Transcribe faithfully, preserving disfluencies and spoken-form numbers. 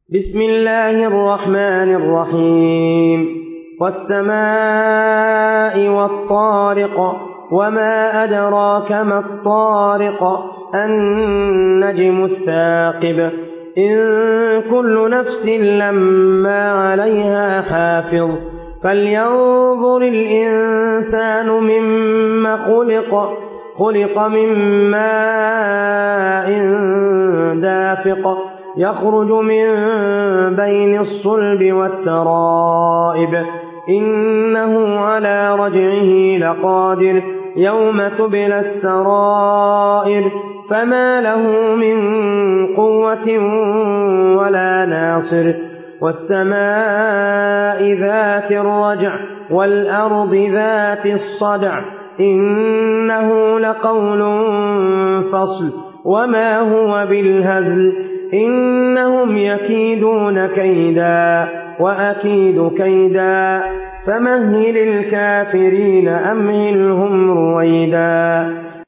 بسم الله الرحمن الرحيم والسماء والطارق وما أدراك ما الطارق النجم الثاقب إن كل نفس لما عليها حافظ فلينظر الإنسان مما خلق خلق من ماء دافق يخرج من بين الصلب والترائب إنه على رجعه لقادر يوم تبلى السرائر فما له من قوة ولا ناصر والسماء ذات الرجع والأرض ذات الصدع إنه لقول فصل وما هو بالهزل إنهم يكيدون كيدا وأكيد كيدا فمهل الكافرين أمهلهم رويدا.